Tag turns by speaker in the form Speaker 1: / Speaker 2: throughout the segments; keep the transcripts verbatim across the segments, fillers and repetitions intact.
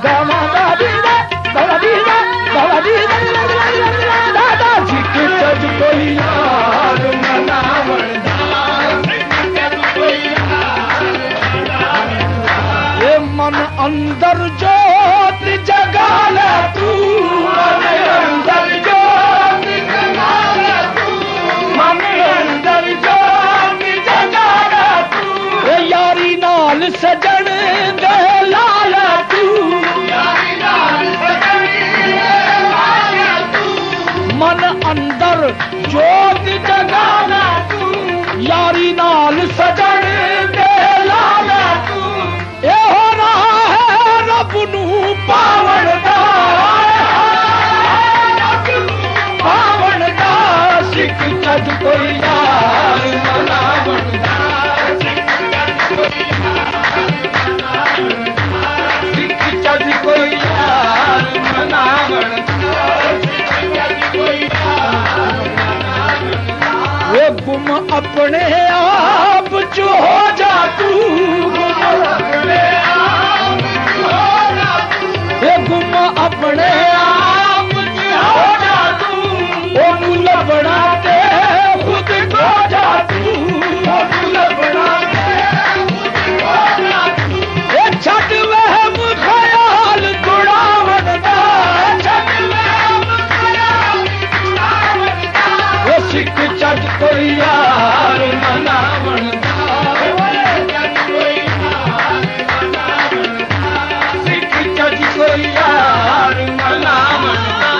Speaker 1: रामा दादी दा दादी दा दादी दादा सिख चज कोई यार मनावण ये मन अंदर जोत जगा ले तू मन अंदर जोत जगा ले तू मन अंदर जोत जगा ले तू यारी नाल सजन दे लाल तू यारी नाल सजन दे लाल तू मन अंदर जोत जगा ले तू यारी नाल सजन दे लाल तू ए होना है रब नू पावण दा पावण दा सिख चज कोई यार मनावण दा सिख चज कोई यार मनावण वो गुम अपने आप जो हो जा तू गुम अपने आप जो हो जा तू ये गुम अपने आप जो हो जा तू ओ मुल बनाते खुद खो जा तू ओ मुल बनाते खुद खो जा तू ये छट वहम ख्याल गुड़ावन दा छट वहम ख्याल गुड़ावन दा वो सिख चज कोई यार मनावण दा सिख चज कोई यार मनावण दा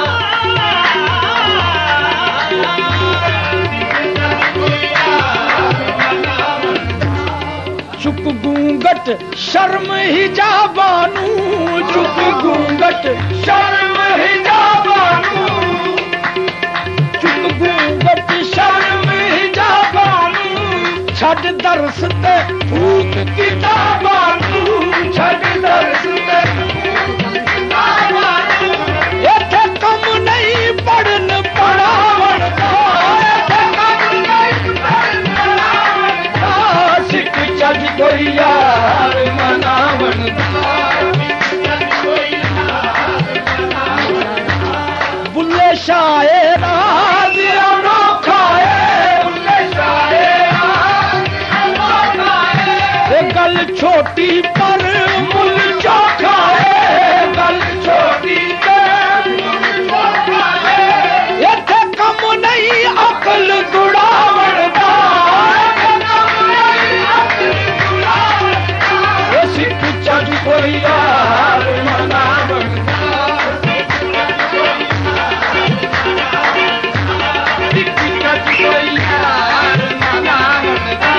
Speaker 1: चुप गूंगट शर्म हिजाबानू चुप गूंगट शर्म हिजाबानू चुप गूंगट शर्म हिजाबानू छड़ दरस ते भूत किताबानू छड़ दरस ते भूत किताबानू इत्थे कम नहीं पढ़न पढ़ावण दा इत्थे कम नहीं पढ़न पढ़ावण दा सिख चज कोई यार मनावण दा बुल्ले शायर गल छोटी पर मुल चोखा है गल छोटी पर मुल चोखा है इत्थे कम नहीं अकल गुड़ावण दा सिख चज कोई यार मनावण दा सिख चज कोई यार मनावण दा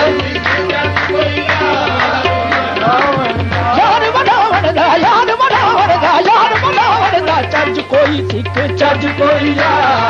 Speaker 1: यार मनावण दा यार मनावण दा यार मनावण दा चज कोई सिख चज कोई यार